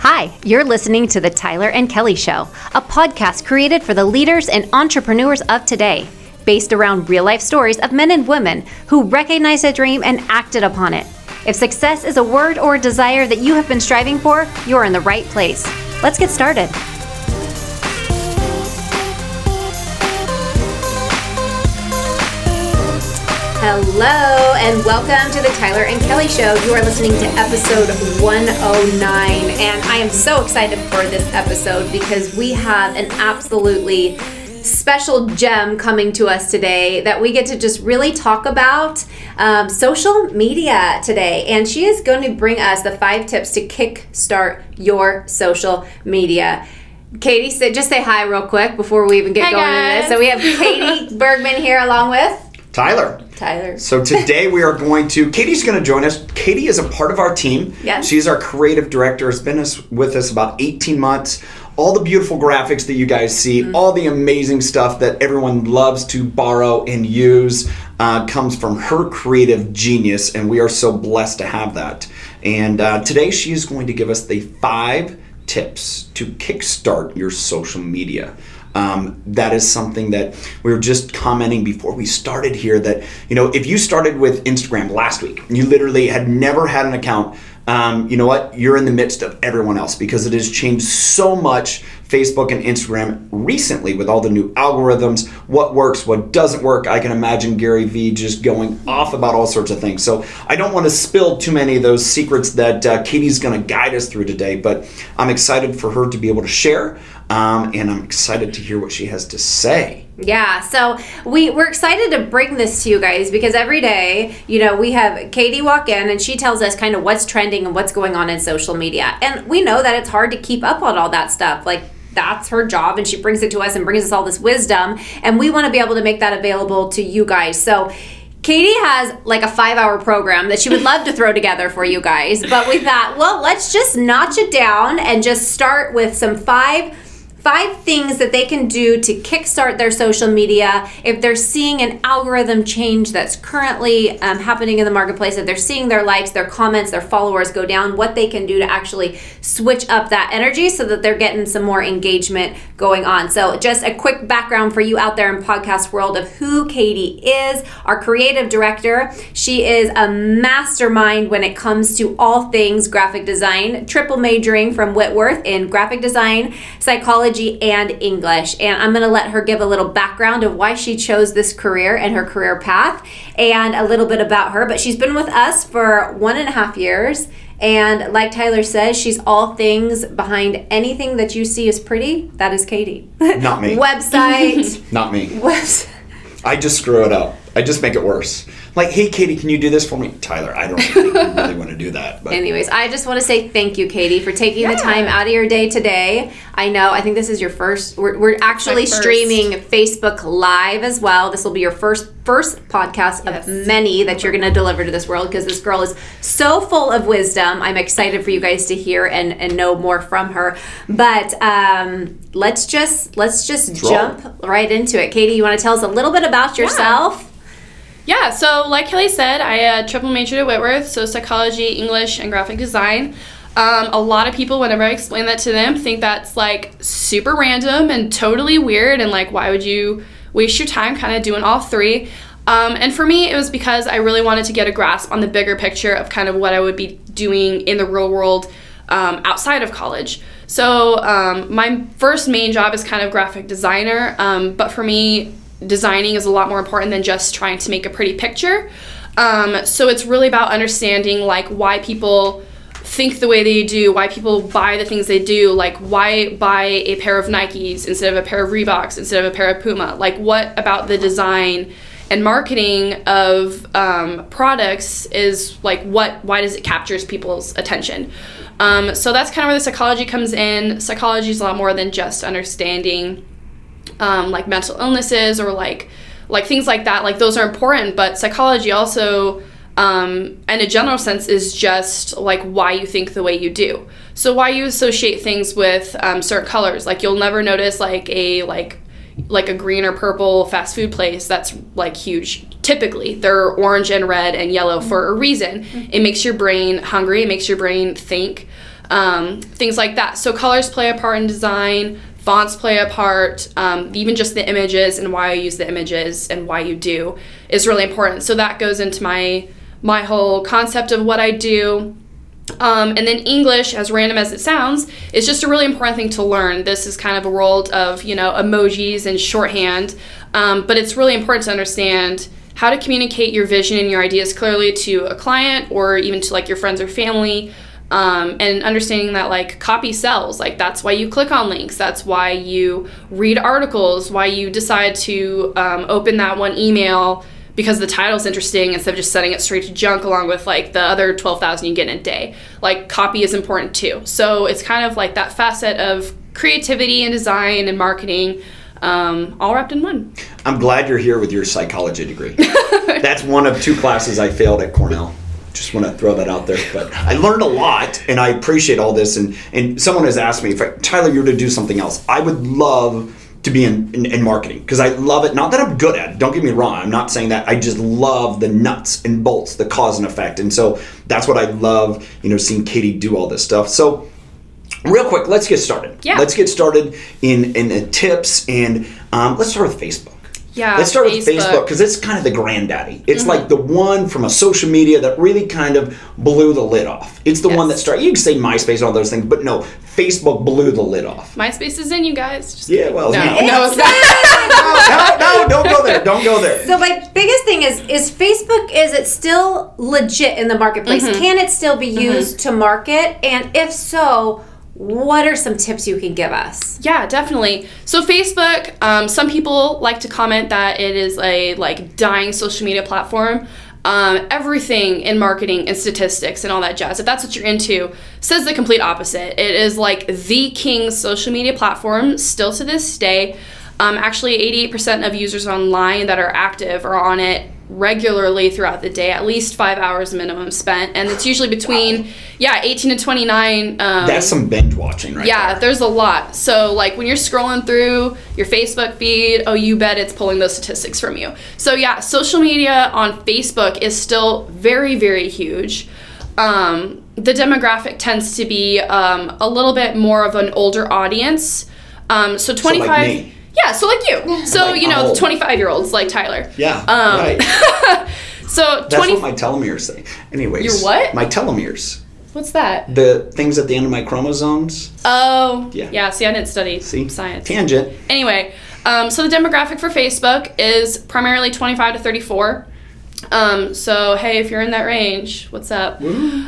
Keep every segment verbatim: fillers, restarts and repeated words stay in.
Hi, you're listening to The Tyler and Kelly Show, a podcast created for the leaders and entrepreneurs of today, based around real-life stories of men and women who recognized a dream and acted upon it. If success is a word or a desire that you have been striving for, you're in the right place. Let's get started. Hello, and welcome to the Tyler and Kelly Show. You are listening to episode one oh nine, and I am so excited for this episode because we have an absolutely special gem coming to us today that we get to just really talk about um, social media today. And she is going to bring us the five tips to kickstart your social media. Katie, say, just say hi real quick before we even get hi going guys. into this. So we have Katie Bergman here along with Tyler. Tyler. So today we are going to, Katie's going to join us. Katie is a part of our team. Yes. She's our creative director. Has been us, with us about eighteen months. All the beautiful graphics that you guys see, mm-hmm. all the amazing stuff that everyone loves to borrow and use uh, comes from her creative genius, and we are so blessed to have that. And uh, today she is going to give us the five tips to kickstart your social media. Um, that is something that we were just commenting before we started here that, you know, if you started with Instagram last week, you literally had never had an account, um, you know what, you're in the midst of everyone else because it has changed so much, Facebook and Instagram recently with all the new algorithms, what works, what doesn't work. I can imagine Gary Vee just going off about all sorts of things. So I don't want to spill too many of those secrets that uh, Katie's going to guide us through today, but I'm excited for her to be able to share. Um, and I'm excited to hear what she has to say. Yeah, so we, we're excited to bring this to you guys because every day, you know, we have Katie walk in and she tells us kind of what's trending and what's going on in social media. And we know that it's hard to keep up on all that stuff. Like, that's her job, and she brings it to us and brings us all this wisdom. And we want to be able to make that available to you guys. So Katie has like a five-hour program that she would love to throw together for you guys. But we thought, well, let's just notch it down and just start with some five Five things that they can do to kickstart their social media if they're seeing an algorithm change that's currently um, happening in the marketplace, if they're seeing their likes, their comments, their followers go down, what they can do to actually switch up that energy so that they're getting some more engagement going on. So just a quick background for you out there in podcast world of who Katie is, our creative director. She is a mastermind when it comes to all things graphic design, triple majoring from Whitworth in graphic design, psychology, and English. And I'm going to let her give a little background of why she chose this career and her career path and a little bit about her. But she's been with us for one and a half years. And like Tyler says, she's all things behind anything that you see is pretty. That is Katie. Not me. Website. Not me. Website. I just screw it up. I just make it worse. Like, hey, Katie, can you do this for me? Tyler, I don't think you really want to do that. But. Anyways, I just want to say thank you, Katie, for taking yeah. the time out of your day today. I know, I think this is your first, we're, we're actually streaming Facebook Live as well. This will be your first first podcast yes. of many that you're going to deliver to this world because this girl is so full of wisdom. I'm excited for you guys to hear and, and know more from her. But um, let's just, let's just let's jump roll. right into it. Katie, you want to tell us a little bit about yourself? Yeah. Yeah, so like Kelly said, I uh, triple majored at Whitworth, so psychology, English, and graphic design. Um, a lot of people, whenever I explain that to them, think that's like super random and totally weird and like, why would you waste your time kind of doing all three? Um, and for me, it was because I really wanted to get a grasp on the bigger picture of kind of what I would be doing in the real world um, outside of college. So um, my first main job is kind of graphic designer, um, but for me, designing is a lot more important than just trying to make a pretty picture. Um, so it's really about understanding like why people think the way they do, why people buy the things they do, like why buy a pair of Nikes instead of a pair of Reeboks, instead of a pair of Puma. Like what about the design and marketing of um, products is like what, why does it captures people's attention? Um, so that's kind of where the psychology comes in. Psychology is a lot more than just understanding Um, like mental illnesses or like like things like that. Like those are important, but psychology also um, in a general sense is just like why you think the way you do. So why you associate things with um, certain colors. Like you'll never notice like a like like a green or purple fast food place that's like huge. Typically they're orange and red and yellow for a reason. Mm-hmm. It makes your brain hungry, it makes your brain think. um, things like that. So colors play a part in design, fonts play a part, um, even just the images and why I use the images and why you do is really important. So that goes into my my whole concept of what I do. Um, and then English, as random as it sounds, is just a really important thing to learn. This is kind of a world of, you know, emojis and shorthand, um, but it's really important to understand how to communicate your vision and your ideas clearly to a client or even to like your friends or family, um, and understanding that like copy sells. Like that's why you click on links. That's why you read articles, why you decide to um, open that one email because the title's interesting instead of just sending it straight to junk along with like the other twelve thousand you get in a day. Like copy is important too. So it's kind of like that facet of creativity and design and marketing, um, all wrapped in one. I'm glad you're here with your psychology degree. That's one of two classes I failed at Cornell. Just want to throw that out there. But I learned a lot, and I appreciate all this. And, and someone has asked me, if I, Tyler, you were to do something else, I would love to be in, in, in marketing because I love it. Not that I'm good at it. Don't get me wrong. I'm not saying that. I just love the nuts and bolts, the cause and effect. And so that's what I love, you know, seeing Katie do all this stuff. So real quick, let's get started. Yeah. Let's get started in, in the tips. And um, let's start with Facebook. Yeah, Let's start Facebook. with Facebook because it's kind of the granddaddy. It's Mm-hmm. like the one from a social media that really kind of blew the lid off. It's the Yes. one that started. You can say MySpace and all those things, but no, Facebook blew the lid off. MySpace is in, you guys. Just Yeah, well, no, no. no, it's not. no, no, no, don't go there. Don't go there. So my biggest thing is is Facebook, is it still legit in the marketplace? Mm-hmm. Can it still be used to market? And if so, what are some tips you can give us? Yeah, definitely. So Facebook, um, some people like to comment that it is a like dying social media platform. Um, everything in marketing and statistics and all that jazz, if that's what you're into, says the complete opposite. It is like the king social media platform still to this day. Um, actually, eighty-eight percent of users online that are active are on it regularly throughout the day, at least five hours minimum spent. And it's usually between, wow. yeah, eighteen to twenty-nine. Um, That's some binge watching right yeah, there. there's a lot. So like when you're scrolling through your Facebook feed, oh, you bet it's pulling those statistics from you. So yeah, social media on Facebook is still very, very huge. Um, the demographic tends to be um, a little bit more of an older audience. Um, so twenty-five. So like me. Yeah, so like you. So, Like, you know, oh. twenty-five-year-olds like Tyler. Yeah, Um, right. So That's twenty. what my telomeres say. Anyways. Your what? My telomeres. What's that? The things at the end of my chromosomes. Oh, Yeah. yeah. See, I didn't study See? science. Tangent. Anyway, um, so the demographic for Facebook is primarily twenty-five to thirty-four. Um, so hey, if you're in that range, what's up?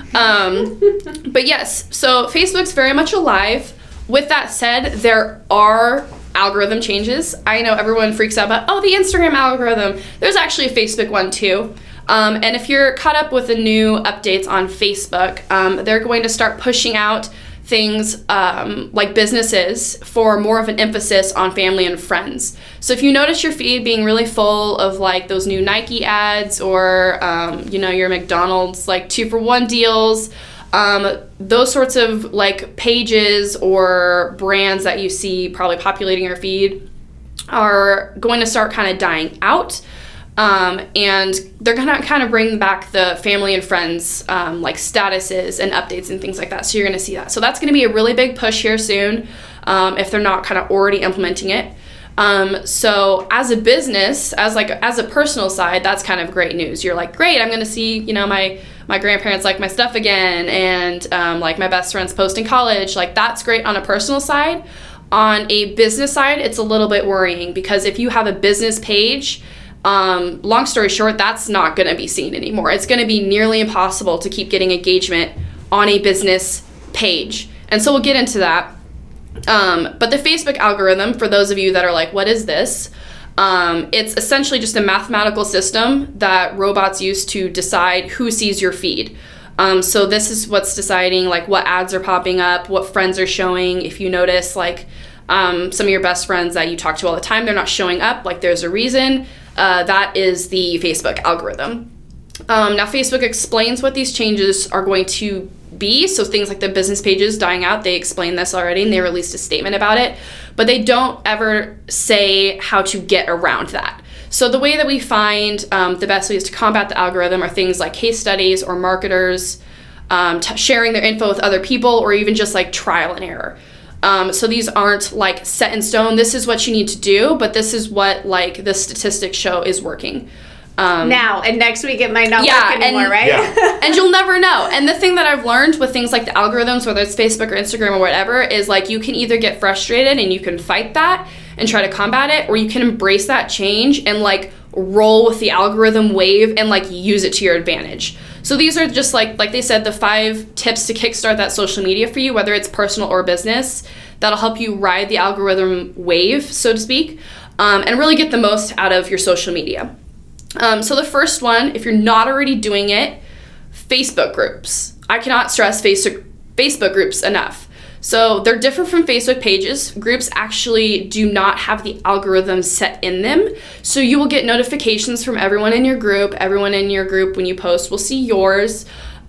Um, but yes, so Facebook's very much alive. With that said, there are algorithm changes. I know everyone freaks out about, oh, the Instagram algorithm. There's actually a Facebook one too. Um, and if you're caught up with the new updates on Facebook, um, they're going to start pushing out things um, like businesses for more of an emphasis on family and friends. So if you notice your feed being really full of like those new Nike ads or, um, you know, your McDonald's like two for one deals, um, those sorts of like pages or brands that you see probably populating your feed are going to start kind of dying out. Um, and they're gonna kind of bring back the family and friends um, like statuses and updates and things like that. So you're gonna see that. So that's gonna be a really big push here soon um, if they're not kind of already implementing it. Um, so as a business, as like as a personal side, that's kind of great news. You're like, great, I'm gonna see, you know, my my grandparents like my stuff again, and um, like my best friends post in college. Like that's great on a personal side. On a business side, it's a little bit worrying because if you have a business page, Um, long story short, that's not going to be seen anymore. It's going to be nearly impossible to keep getting engagement on a business page. And so we'll get into that. Um, but the Facebook algorithm, for those of you that are like, what is this? Um, it's essentially just a mathematical system that robots use to decide who sees your feed. Um, so this is what's deciding like what ads are popping up, what friends are showing. If you notice like um, some of your best friends that you talk to all the time, they're not showing up, like there's a reason. Uh, that is the Facebook algorithm. Um, now, Facebook explains what these changes are going to be. So things like the business pages dying out, they explained this already and they released a statement about it, but they don't ever say how to get around that. So the way that we find um, the best ways to combat the algorithm are things like case studies or marketers um, t- sharing their info with other people, or even just like trial and error. Um, so these aren't like set in stone. This is what you need to do, but this is what like the statistics show is working. Um, now and next week it might not yeah, work anymore, and, right? Yeah. and you'll never know. And the thing that I've learned with things like the algorithms, whether it's Facebook or Instagram or whatever, is like you can either get frustrated and you can fight that and try to combat it, or you can embrace that change and like roll with the algorithm wave and like use it to your advantage. So these are just like like they said, the five tips to kickstart that social media for you, whether it's personal or business, that'll help you ride the algorithm wave, so to speak, um, and really get the most out of your social media. Um, so the first one, if you're not already doing it, Facebook groups. I cannot stress Facebook Facebook groups enough. So they're different from Facebook pages. Groups actually do not have the algorithm set in them. So you will get notifications from everyone in your group. Everyone in your group, when you post, will see yours.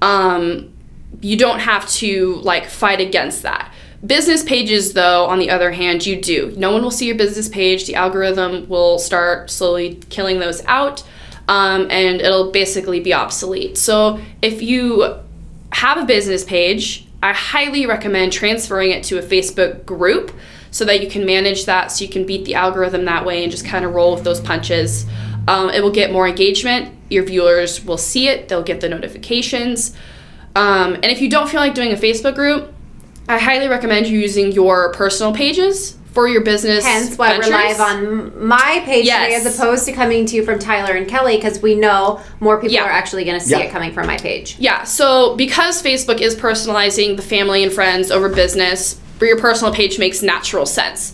Um, you don't have to like fight against that. Business pages, though, on the other hand, you do. No one will see your business page. The algorithm will start slowly killing those out, um, and it'll basically be obsolete. So if you have a business page, I highly recommend transferring it to a Facebook group so that you can manage that, so you can beat the algorithm that way and just kind of roll with those punches. Um, it will get more engagement. Your viewers will see it. They'll get the notifications. Um, and if you don't feel like doing a Facebook group, I highly recommend you using your personal pages for your business Hence why ventures. we're live on my page today Yes. as opposed to coming to you from Tyler and Kelly, because we know more people Yeah. are actually going to see Yeah. it coming from my page. Yeah, so because Facebook is personalizing the family and friends over business, for your personal page makes natural sense.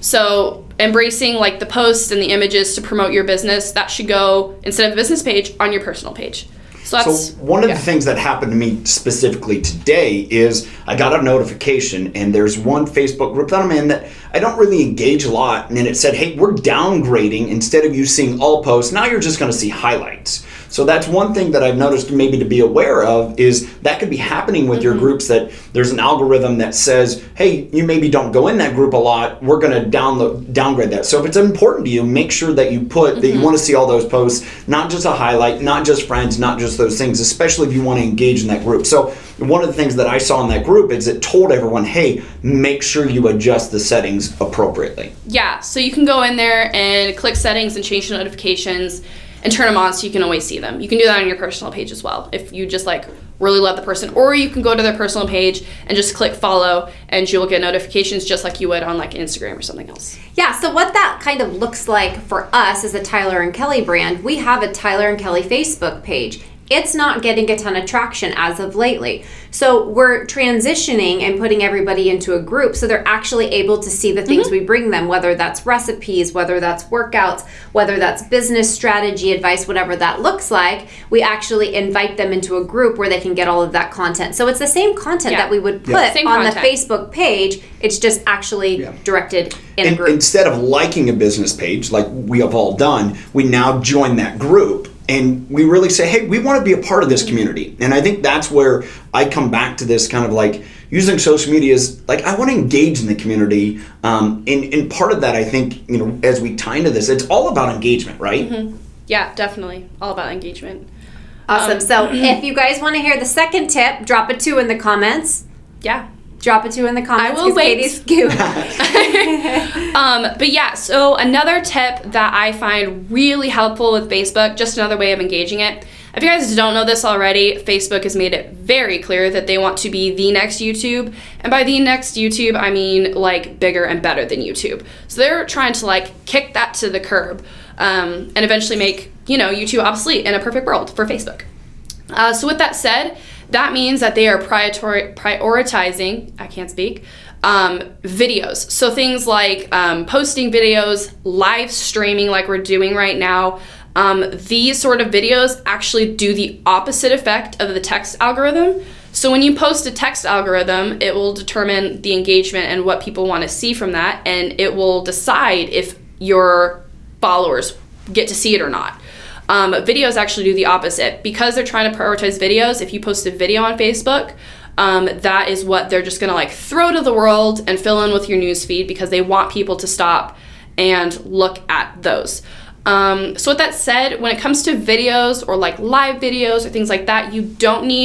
So embracing like the posts and the images to promote your business, that should go, instead of a business page, on your personal page. So that's So one of yeah. the things that happened to me specifically today is I got a notification, and there's one Facebook group that I'm in that I don't really engage a lot, and then it said, hey, we're downgrading. Instead of you seeing all posts, now you're just going to see highlights. So that's one thing that I've noticed maybe to be aware of, is that could be happening with mm-hmm. your groups, that there's an algorithm that says, hey, you maybe don't go in that group a lot, we're going to download downgrade that. So if it's important to you, make sure that you put mm-hmm. that you want to see all those posts, not just a highlight, not just friends, not just those things, especially if you want to engage in that group. So one of the things that I saw in that group is it told everyone, hey, make sure you adjust the settings appropriately. Yeah, so you can go in there and click settings and change the notifications and turn them on so you can always see them. You can do that on your personal page as well if you just like really love the person, or you can go to their personal page and just click follow and you'll get notifications just like you would on like Instagram or something else. Yeah, so what that kind of looks like for us as a Tyler and Kelly brand, we have a Tyler and Kelly Facebook page. It's not getting a ton of traction as of lately. So we're transitioning and putting everybody into a group so they're actually able to see the things mm-hmm. we bring them, whether that's recipes, whether that's workouts, whether that's business strategy advice, whatever that looks like. We actually invite them into a group where they can get all of that content. So it's the same content yeah. that we would put yeah. on content. the Facebook page. It's just actually yeah. directed in and a group. Instead of liking a business page like we have all done, we now join that group. And we really say, hey, we want to be a part of this community. And I think that's where I come back to this kind of like using social media is like, I want to engage in the community. Um, and, and part of that, I think, you know, as we tie into this, it's all about engagement, right? Mm-hmm. Yeah, definitely. All about engagement. Awesome. Um, so if you guys want to hear the second tip, drop a two in the comments. Yeah. Drop a two in the comments. I will wait. Katie's cute. um, but yeah, so another tip that I find really helpful with Facebook, just another way of engaging it. If you guys don't know this already, Facebook has made it very clear that they want to be the next YouTube. And by the next YouTube, I mean like bigger and better than YouTube. So they're trying to like kick that to the curb um, and eventually make, you know, YouTube obsolete in a perfect world for Facebook. Uh, so with that said, that means that they are priori- prioritizing, I can't speak, um, videos. So things like um, posting videos, live streaming like we're doing right now. Um, these sort of videos actually do the opposite effect of the text algorithm. So when you post a text algorithm, it will determine the engagement and what people want to see from that, and it will decide if your followers get to see it or not. Um, videos actually do the opposite. Because they're trying to prioritize videos, if you post a video on Facebook, um, that is what they're just going to like throw to the world and fill in with your news feed because they want people to stop and look at those. Um, so with that said, when it comes to videos or like live videos or things like that, you don't need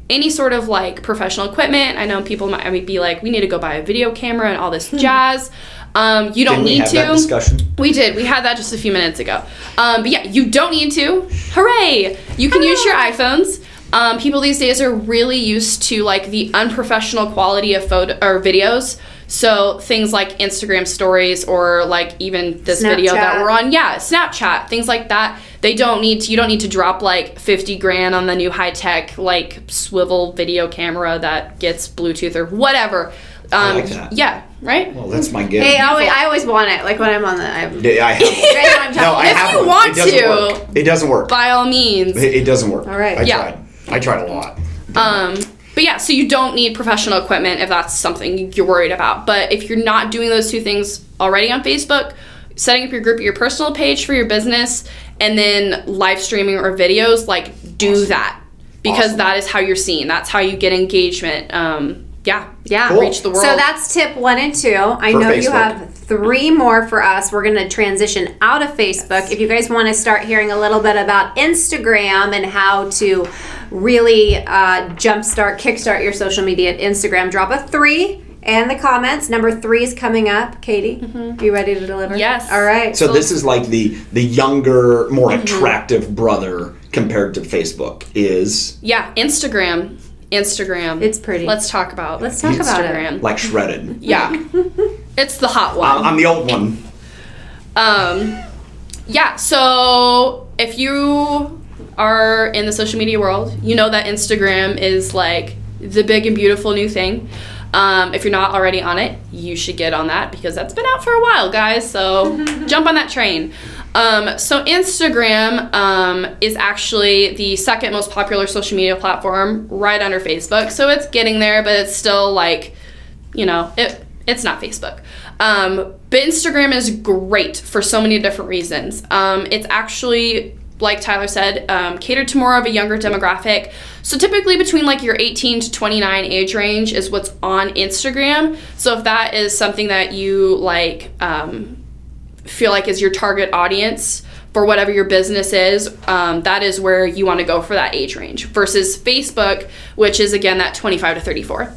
any sort of like professional equipment. I know people might, might be like, we need to go buy a video camera and all this jazz. Um, you don't Didn't we need have to. that discussion? We did. We had that just a few minutes ago. Um, but yeah, you don't need to. Hooray! You can use your iPhones. Um, people these days are really used to like the unprofessional quality of photo or videos. So things like Instagram stories or like even this video that Snapchat. we're on, yeah, Snapchat, things like that. They don't need to, you don't need to drop like fifty grand on the new high tech like swivel video camera that gets Bluetooth or whatever. Um, I like that. Yeah, right? Well, that's my gift. Hey, I always, I always want it. Like when I'm on the. I'm, Yeah, I have one. Right now I'm No, I talking. If have you one. want it doesn't to. work. It doesn't work. By all means. It, it doesn't work. All right. I Yeah. tried. I tried a lot. Um, but yeah, so you don't need professional equipment if that's something you're worried about. But if you're not doing those two things already on Facebook, setting up your group, your personal page for your business, and then live streaming or videos, like do Awesome. that because Awesome. that is how you're seen. That's how you get engagement. Um, yeah, Yeah. Cool. reach the world. So that's tip one and two. I For know you Facebook. have three more for us. We're going to transition out of Facebook. If you guys want to start hearing a little bit about Instagram and how to really uh, jumpstart, kickstart your social media at Instagram, drop a three in the comments. Number three is coming up. Katie, are you ready to deliver? Yes. All right. So this is like the the younger, more Mm-hmm. attractive brother compared to Facebook is yeah, Instagram. Instagram. It's pretty. Let's talk about Let's talk about it. Instagram. like shredded. Yeah, it's the hot one. I'm I'm the old one. Um, yeah, so if you are in the social media world, you know that Instagram is like the big and beautiful new thing. Um, if you're not already on it, you should get on that because that's been out for a while, guys. So jump on that train. Um, so Instagram um, is actually the second most popular social media platform right under Facebook. So it's getting there, but it's still like, you know, it it's not Facebook. Um, but Instagram is great for so many different reasons. Um, it's actually, like Tyler said, um, catered to more of a younger demographic. So typically between like your eighteen to twenty-nine age range is what's on Instagram. So if that is something that you like um, feel like is your target audience for whatever your business is, um, that is where you want to go for that age range versus Facebook, which is again that twenty-five to thirty-four.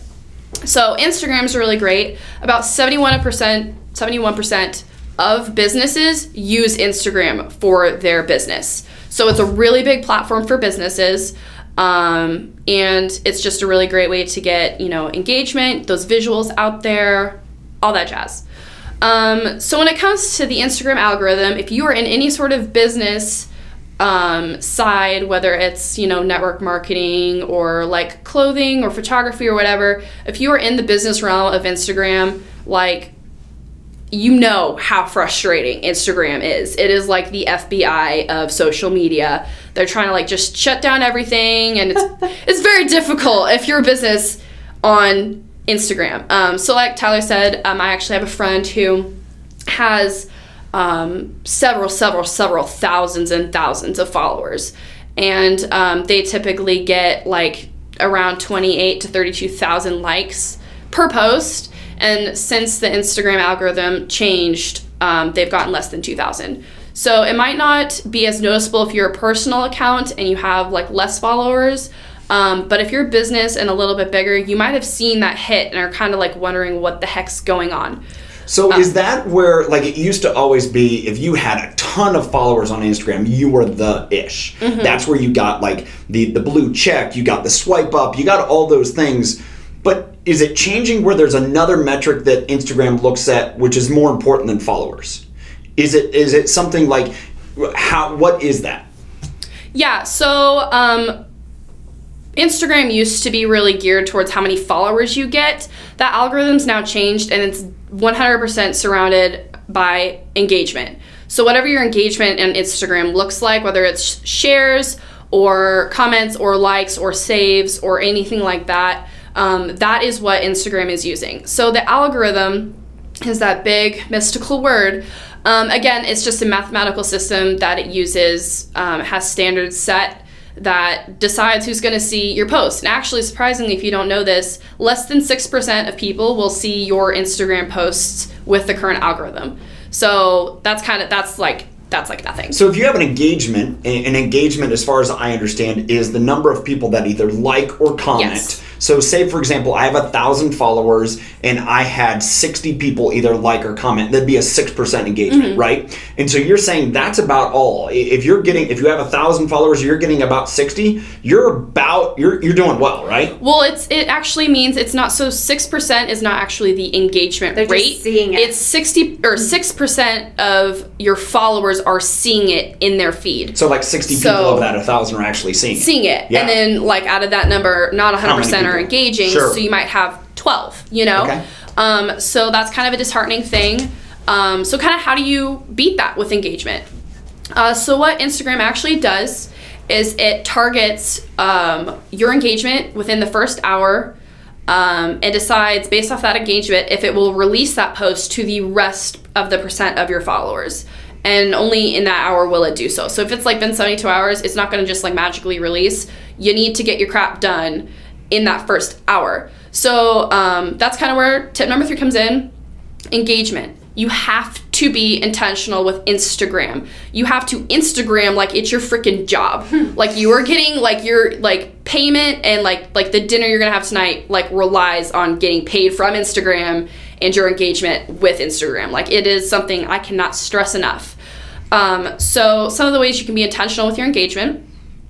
So Instagram's really great. About seventy-one percent, seventy-one percent of businesses use Instagram for their business. So it's a really big platform for businesses. Um, and it's just a really great way to get, you know, engagement, those visuals out there, all that jazz. Um, so when it comes to the Instagram algorithm, if you are in any sort of business um, side, whether it's, you know, network marketing or like clothing or photography or whatever, if you are in the business realm of Instagram, like, you know how frustrating Instagram is. It is like the F B I of social media. They're trying to like just shut down everything, and it's it's very difficult if you're a business on Instagram. Um, so like Tyler said, um, I actually have a friend who has um, several, several, several thousands and thousands of followers, and um, they typically get like around twenty-eight to thirty-two thousand likes per post. And since the Instagram algorithm changed, um, they've gotten less than two thousand. So it might not be as noticeable if you're a personal account and you have like less followers. Um, but if you're a business and a little bit bigger, you might have seen that hit and are kind of like wondering what the heck's going on. So is that where, like, it used to always be, if you had a ton of followers on Instagram, you were the ish. Mm-hmm. That's where you got like the the blue check, you got the swipe up, you got all those things. But is it changing where there's another metric that Instagram looks at which is more important than followers? Is it is it something like, how? What is that? Yeah, so um, Instagram used to be really geared towards how many followers you get. That algorithm's now changed, and it's one hundred percent surrounded by engagement. So whatever your engagement on Instagram looks like, whether it's shares or comments or likes or saves or anything like that, Um, that is what Instagram is using. So the algorithm is that big mystical word. Um, again, it's just a mathematical system that it uses, um, has standards set that decides who's going to see your post. And actually, surprisingly, if you don't know this, less than six percent of people will see your Instagram posts with the current algorithm. So that's kind of, that's like that's like nothing. So if you have an engagement, an engagement as far as I understand is the number of people that either like or comment. Yes. So say, for example, I have a thousand followers and I had sixty people either like or comment. That'd be a six percent engagement, mm-hmm. right? And so you're saying that's about all. If you're getting, if you have a thousand followers, you're getting about sixty, you're about, you're you're doing well, right? Well, it's it actually means it's not, so six percent is not actually the engagement They're rate. Just seeing it. It's sixty or six percent of your followers are seeing it in their feed. So like sixty so, people of that, a thousand are actually seeing it. Seeing it. Yeah. And then like out of that number, not one hundred percent are engaging. Sure. So you might have twelve, you know? Okay. Um, so that's kind of a disheartening thing. Um, so kind of how do you beat that with engagement? Uh, so what Instagram actually does is it targets um, your engagement within the first hour um, and decides based off that engagement if it will release that post to the rest of the percent of your followers. And only in that hour will it do so. So if it's like been seventy-two hours, it's not going to just like magically release. You need to get your crap done in that first hour. So um, that's kind of where tip number three comes in. Engagement. You have to be intentional with Instagram. You have to Instagram like it's your freaking job. Like you are getting like your like payment and like like the dinner you're gonna have tonight like relies on getting paid from Instagram and your engagement with Instagram. Like it is something I cannot stress enough. Um, so some of the ways you can be intentional with your engagement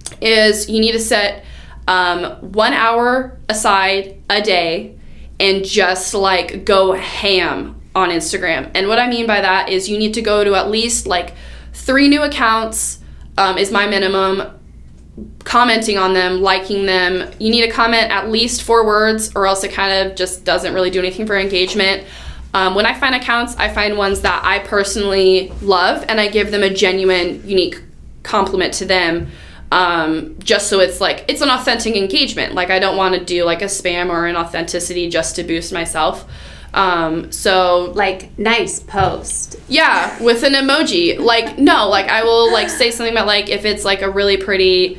is you need to set um, one hour aside a day and just like go ham on Instagram. And what I mean by that is you need to go to at least like three new accounts um, is my minimum, commenting on them, liking them. You need to comment at least four words or else it kind of just doesn't really do anything for engagement. Um, when I find accounts, I find ones that I personally love and I give them a genuine, unique compliment to them. Um, just so it's like, it's an authentic engagement. Like I don't want to do like a spam or an authenticity just to boost myself. Um, so like nice post. Yeah, with an emoji. Like, no, like I will like say something about like, if it's like a really pretty,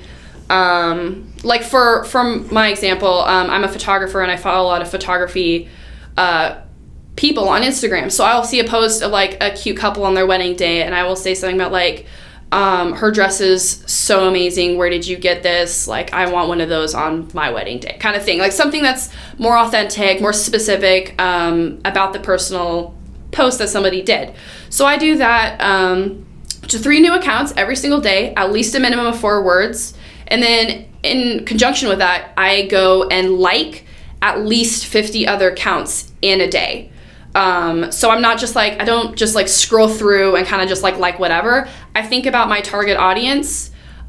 um, like for, from my example, um, I'm a photographer and I follow a lot of photography, uh, people on Instagram. So I'll see a post of like a cute couple on their wedding day and I will say something about like, Um, her dress is so amazing. Where did you get this? Like, I want one of those on my wedding day, kind of thing. Like something that's more authentic, more specific um, about the personal post that somebody did. So I do that um, to three new accounts every single day, at least a minimum of four words. And then in conjunction with that, I go and like at least fifty other accounts in a day. Um, so I'm not just like, I don't just like scroll through and kind of just like like whatever. I think about my target audience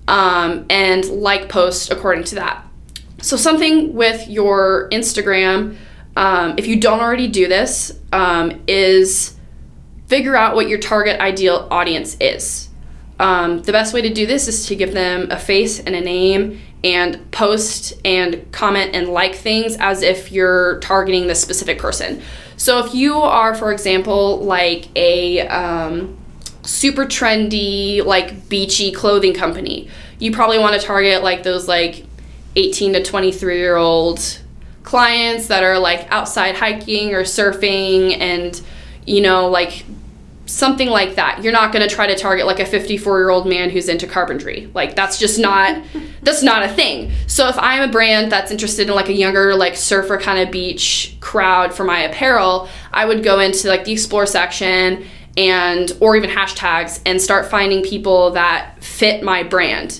um, and like posts according to that. So something with your Instagram, um, if you don't already do this, um, is figure out what your target ideal audience is. Um, the best way to do this is to give them a face and a name and post and comment and like things as if you're targeting this specific person. So if you are, for example, like a um, super trendy, like beachy clothing company, you probably want to target like those like eighteen to twenty-three year old clients that are like outside hiking or surfing and, you know, like something like that. You're not going to try to target like a fifty-four year old man who's into carpentry. Like that's just not, that's not a thing. So if I'm a brand that's interested in like a younger, like surfer kind of beach crowd for my apparel, I would go into like the explore section and, or even hashtags and start finding people that fit my brand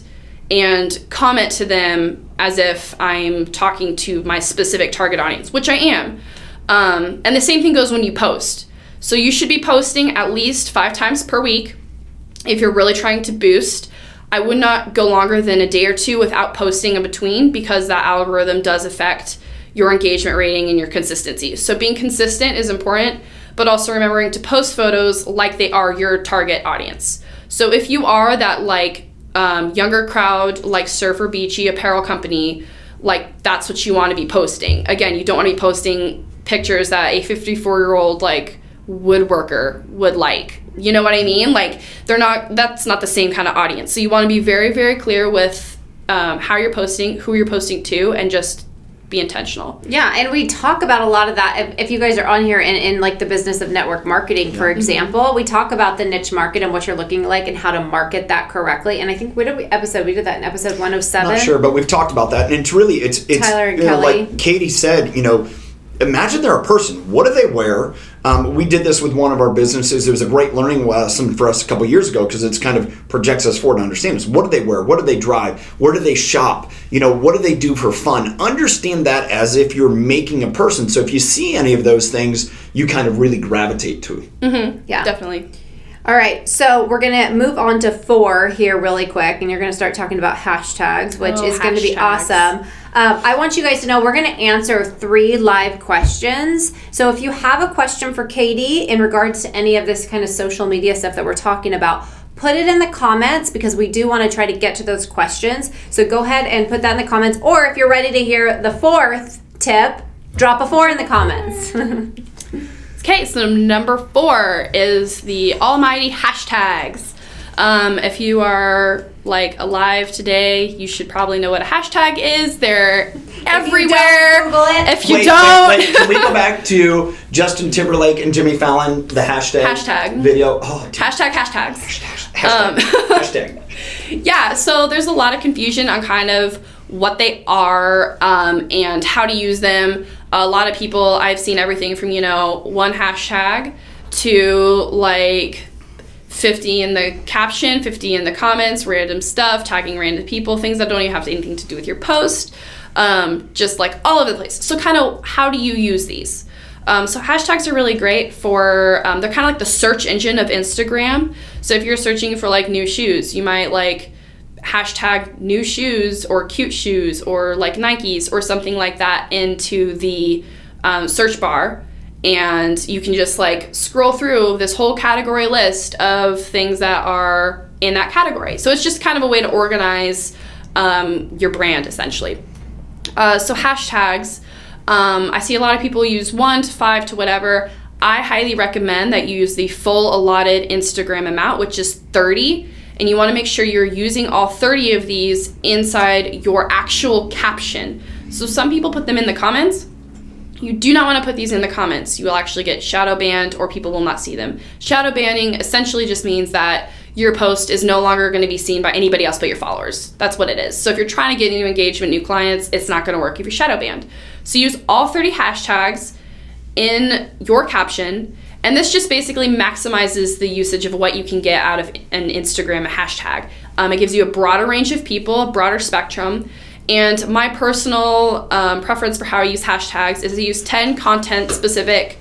and comment to them as if I'm talking to my specific target audience, which I am. Um, and the same thing goes when you post. So you should be posting at least five times per week if you're really trying to boost. I would not go longer than a day or two without posting in between because that algorithm does affect your engagement rating and your consistency. So being consistent is important, but also remembering to post photos like they are your target audience. So if you are that like um, younger crowd, like surfer beachy apparel company, like that's what you want to be posting. Again, you don't want to be posting pictures that a fifty-four year old like woodworker would like. You know what I mean? Like they're not, that's not the same kind of audience. So you want to be very, very clear with um, how you're posting, who you're posting to, and just be intentional. Yeah, and we talk about a lot of that. If, if you guys are on here in, in like the business of network marketing, for example, mm-hmm. we talk about the niche market and what you're looking like and how to market that correctly. And I think we did we episode we did that in episode one oh seven. Not sure, but we've talked about that, and it's really it's it's Tyler and you know, Kelly. like Katie said, you know. Imagine they're a person. What do they wear? Um, we did this with one of our businesses. It was a great learning lesson for us a couple years ago because it's kind of projects us forward to understand this. What do they wear? What do they drive? Where do they shop? You know, what do they do for fun? Understand that as if you're making a person. So if you see any of those things, you kind of really gravitate to it. Mm-hmm. Yeah, definitely. All right, so we're going to move on to four here really quick, and you're going to start talking about hashtags, which oh, is going to be hashtags. awesome. Um, I want you guys to know we're going to answer three live questions. So if you have a question for Katie in regards to any of this kind of social media stuff that we're talking about, put it in the comments because we do want to try to get to those questions. So go ahead and put that in the comments. Or if you're ready to hear the fourth tip, drop a four in the comments. Okay, so number four is the almighty hashtags. Um, if you are like alive today, you should probably know what a hashtag is. They're everywhere. If you wait, don't, wait, wait. Can we go back to Justin Timberlake and Jimmy Fallon, the hashtag, hashtag. video? Oh, dude. hashtag hashtags. Hashtag. Um, hashtag. Yeah, so there's a lot of confusion on kind of what they are um, and how to use them. A lot of people, I've seen everything from, you know, one hashtag to like fifty in the caption, fifty in the comments, random stuff, tagging random people, things that don't even have anything to do with your post, um, just like all over the place. So kind of how do you use these? Um, so hashtags are really great for, um, they're kind of like the search engine of Instagram. So if you're searching for like new shoes, you might like hashtag new shoes or cute shoes or like Nikes or something like that into the um, search bar. And you can just like scroll through this whole category list of things that are in that category. So it's just kind of a way to organize um, your brand essentially. Uh, so hashtags, um, I see a lot of people use one to five to whatever. I highly recommend that you use the full allotted Instagram amount, which is thirty. And you want to make sure you're using all thirty of these inside your actual caption. So some people put them in the comments. You do not want to put these in the comments. You will actually get shadow banned or people will not see them. Shadow banning essentially just means that your post is no longer going to be seen by anybody else but your followers. That's what it is. So if you're trying to get new engagement, new clients, it's not going to work if you're shadow banned. So use all thirty hashtags in your caption. And this just basically maximizes the usage of what you can get out of an Instagram hashtag. Um, it gives you a broader range of people, a broader spectrum. And my personal um, preference for how I use hashtags is to use ten content-specific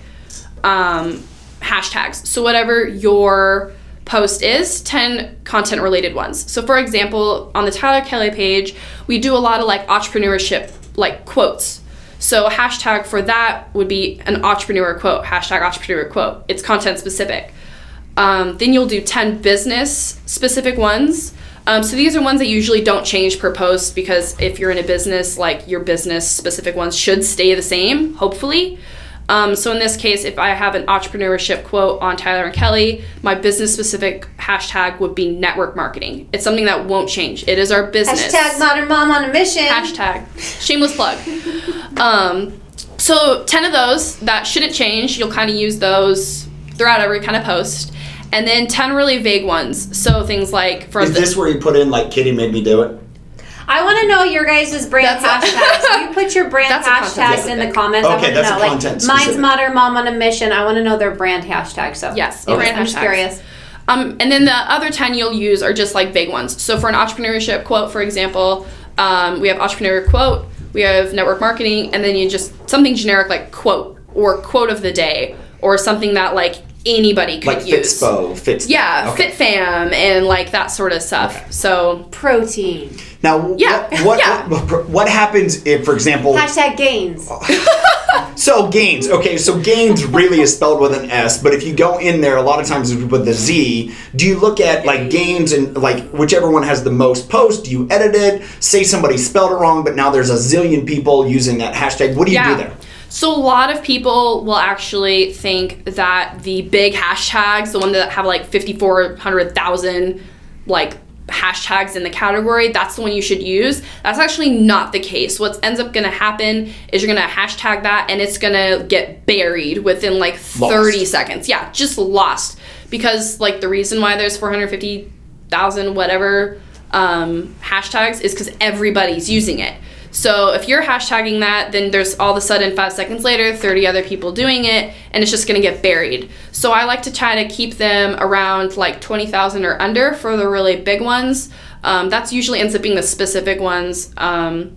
um, hashtags. So whatever your post is, ten content-related ones. So for example, on the Tyler Kelly page, we do a lot of like entrepreneurship, like quotes. So a hashtag for that would be an entrepreneur quote, hashtag entrepreneur quote. It's content specific. Um, then you'll do ten business specific ones. Um, so these are ones that usually don't change per post because if you're in a business, like your business specific ones should stay the same, hopefully. Um, so in this case, if I have an entrepreneurship quote on Tyler and Kelly, my business specific hashtag would be network marketing. It's something that won't change. It is our business. Hashtag modern mom on a mission. Hashtag shameless plug. Um, so ten of those that shouldn't change. You'll kind of use those throughout every kind of post. And then ten really vague ones. So things like... for Is this where you put in like Kitty made me do it? I want to know your guys' brand That's hashtags. You put your brand That's a hashtags content in the specific. comments. I Okay, want to that's know. a Like, content mine's specific. modern mom on a mission. I want to know their brand hashtag. So Yes, okay. brand I'm just hashtags. curious. Um, and then the other ten you'll use are just like vague ones. So for an entrepreneurship quote, for example, um, we have entrepreneur quote, we have network marketing, and then you just something generic like quote or quote of the day or something that like anybody could Like use. Fitspo, Fits. Yeah, Okay. FitFam and like that sort of stuff. Okay. So Protein. Yeah, Now, what, what, yeah. what what happens if, for example, Hashtag gains. so gains? Okay, so gains really is spelled with an S, but if you go in there, a lot of times it's with the Z. Do you look at like gains and like whichever one has the most posts? Do you edit it? Say somebody spelled it wrong, but now there's a zillion people using that hashtag. What do you yeah. do there? So a lot of people will actually think that the big hashtags, the one that have like fifty-four hundred thousand like hashtags in the category, that's the one you should use. That's actually not the case. What ends up going to happen is you're going to hashtag that and it's going to get buried within like thirty Lost. seconds. Yeah, just lost. Because like the reason why there's four hundred fifty thousand whatever um, hashtags is because everybody's using it. So if you're hashtagging that, then there's all of a sudden five seconds later, thirty other people doing it, and it's just gonna get buried. So I like to try to keep them around like twenty thousand or under for the really big ones. Um, that's usually ends up being the specific ones. Um,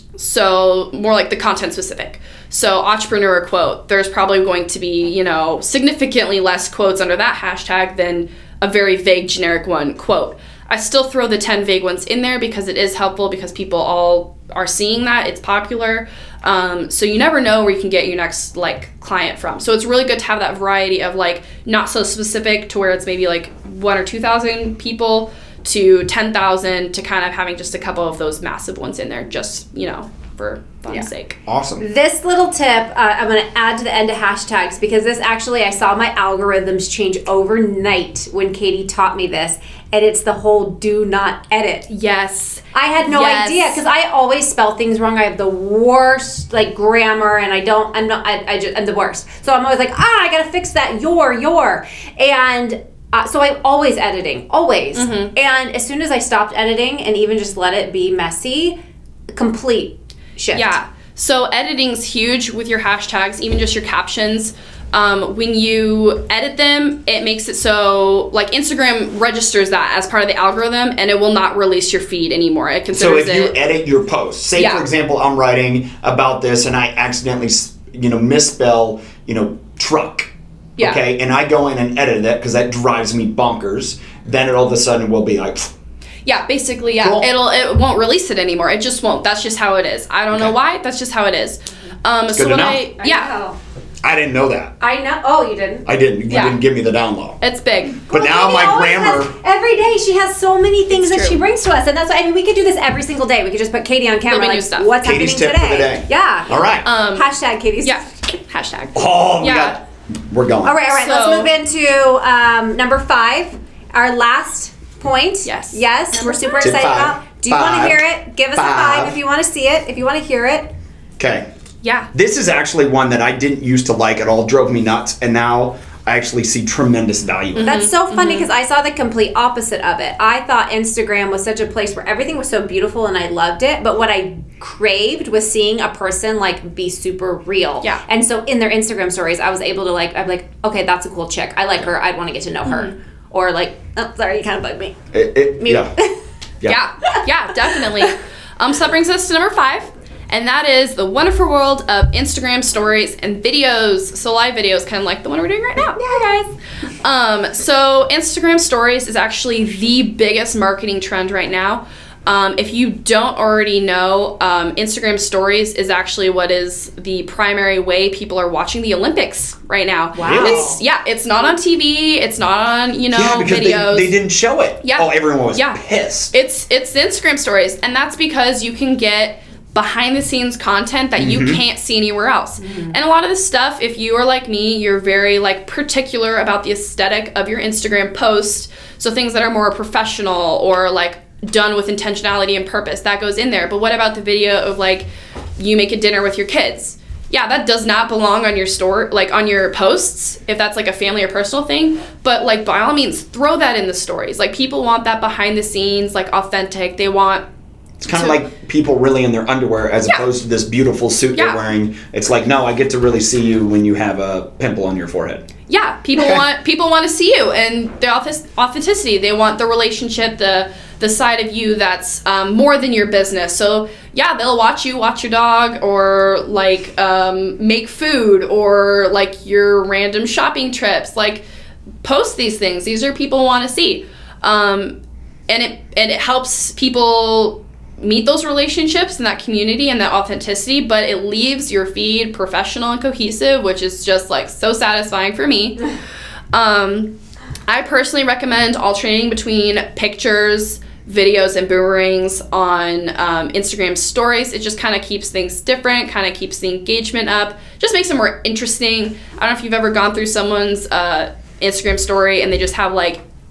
so more like the content specific. So entrepreneur quote, there's probably going to be, you know, significantly less quotes under that hashtag than a very vague generic one quote. I still throw the ten vague ones in there because it is helpful because people all are seeing that. It's popular. Um, so you never know where you can get your next like client from. So it's really good to have that variety of like not so specific to where it's maybe like one or two thousand people to ten thousand to kind of having just a couple of those massive ones in there just, you know, for fun's Yeah. sake. Awesome. This little tip uh, I'm going to add to the end of hashtags because this actually, I saw my algorithms change overnight when Katie taught me this, and it's the whole do not edit. Yes. I had no Yes. idea because I always spell things wrong. I have the worst like grammar, and I don't. I'm not. I, I just. I'm the worst. So I'm always like, ah, I gotta fix that. Your, your, and uh, so I'm always editing, always. Mm-hmm. And as soon as I stopped editing and even just let it be messy, complete shift. Yeah. So editing's huge with your hashtags, even just your captions. Um, when you edit them, it makes it so like Instagram registers that as part of the algorithm, and it will not release your feed anymore. It So considers if you it. edit your post, say Yeah. for example, I'm writing about this and I accidentally, you know, misspell, you know, truck. Yeah. Okay, and I go in and edit it because that drives me bonkers. Then it all of a sudden will be like, Yeah, basically, yeah. Cool. It'll it won't release it anymore. It just won't. That's just how it is. I don't know Okay. why. That's just how it is. Um, so good to what know. I I yeah, know. I didn't know that. I know. Oh, you didn't. I didn't. You Yeah. didn't give me the download. it's big. But Well, now Katie my always grammar. has- every day she has so many things It's that she true. brings to us, and that's why I mean we could do this every single day. We could just put Katie on camera, Living like new stuff. what's Katie's happening tip today. for the day. Yeah. All right. Um, Hashtag Katie's. yeah. Hashtag. oh, we yeah. got. We're going. All right, all right. So- let's move into um, number five, our last point. Yes. Yes, Number we're super Tip excited five. about. Do you want to Five. hear it? Give us a Five. five if you want to see it. If you want to hear it. Okay. Yeah. This is actually one that I didn't used to like at all. Drove me nuts, and now I actually see tremendous value in it. That's so funny because I saw the complete opposite of it. I thought Instagram was such a place where everything was so beautiful and I loved it, but what I craved was seeing a person like be super real. Yeah. And so in their Instagram stories, I was able to like, I'm like, okay, that's a cool chick. I like her. I'd want to get to know her. Or like, oh, sorry, you kind of bugged me. It- it- Mute. yeah. Yeah, yeah, definitely. Um, so that brings us to number five, and that is the wonderful world of Instagram stories and videos. So live videos, kind of like the one we're doing right now. Yeah, guys. Um, so Instagram stories is actually the biggest marketing trend right now. Um, if you don't already know, um, Instagram stories is actually what is the primary way people are watching the Olympics right now. Wow. Really? It's, yeah, it's not on T V. It's not on, you know, Yeah, because videos. they, they didn't show it. Yeah. Oh, everyone was Yeah. pissed. It's it's the Instagram stories, and that's because you can get behind the scenes content that you can't see anywhere else. And a lot of this stuff, if you are like me, you're very like particular about the aesthetic of your Instagram post. So things that are more professional or like done with intentionality and purpose, that goes in there. But what about the video of like you make a dinner with your kids? Yeah, that does not belong on your store, like on your posts, if that's like a family or personal thing. But like by all means, throw that in the stories. Like people want that behind the scenes, like authentic. They want It's kind of to- like people really in their underwear as Yeah. opposed to this beautiful suit Yeah. they're wearing. It's like, no, I get to really see you when you have a pimple on your forehead. yeah, people want people want to see you and the auth- authenticity. They want the relationship, the the side of you that's um, more than your business. So yeah, they'll watch you watch your dog or like um, make food or like your random shopping trips. Like post these things. These are people want to see, um, and it and it helps people meet those relationships and that community and that authenticity, but it leaves your feed professional and cohesive, which is just like so satisfying for me. Um, I personally recommend alternating between pictures, videos, and boomerangs on um, Instagram stories. It just kind of keeps things different, kind of keeps the engagement up, just makes it more interesting. I don't know if you've ever gone through someone's uh, Instagram story and they just have like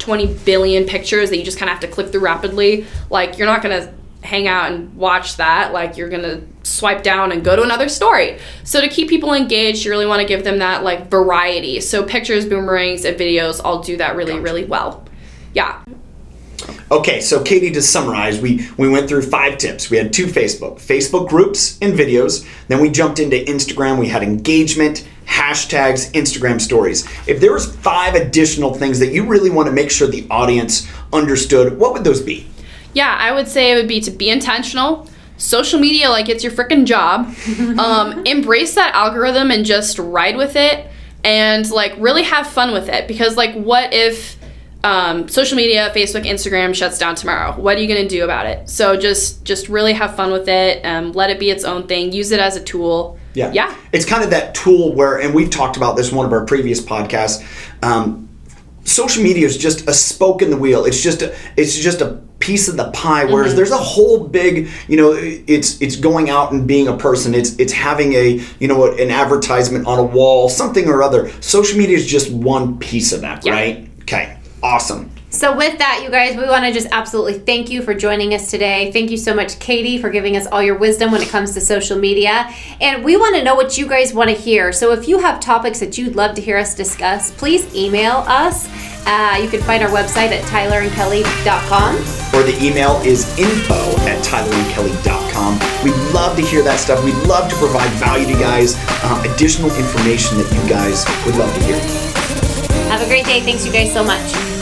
twenty billion pictures that you just kind of have to click through rapidly. Like, you're not going to hang out and watch that. Like, you're going to swipe down and go to another story. So to keep people engaged, you really want to give them that like variety. So pictures, boomerangs, and videos all do that really, really well. Yeah. Okay, so Katie, to summarize, we, we went through five tips. We had two Facebook, Facebook groups and videos. Then we jumped into Instagram. We had engagement, hashtags, Instagram stories. If there was five additional things that you really want to make sure the audience understood, what would those be? Yeah, I would say it would be to be intentional. Social media, like it's your freaking job. Um, embrace that algorithm and just ride with it, and like really have fun with it. Because like, what if um, social media, Facebook, Instagram shuts down tomorrow? What are you gonna do about it? So just just really have fun with it. Um, let it be its own thing. Use it as a tool. Yeah, yeah. It's kind of that tool where, and we've talked about this in one of our previous podcasts. Um, social media is just a spoke in the wheel. It's just a, it's just a piece of the pie, whereas mm-hmm. there's a whole big, you know, it's it's going out and being a person. It's it's having a, you know, an advertisement on a wall, something or other. Social media is just one piece of that, yeah. right? Okay, awesome. So with that, you guys, we want to just absolutely thank you for joining us today. Thank you so much, Katie, for giving us all your wisdom when it comes to social media. And we want to know what you guys want to hear. So if you have topics that you'd love to hear us discuss, please email us. Uh, you can find our website at tyler and kelly dot com. Or the email is info at tyler and kelly dot com. We'd love to hear that stuff. We'd love to provide value to you guys, um, additional information that you guys would love to hear. Have a great day. Thanks you guys so much.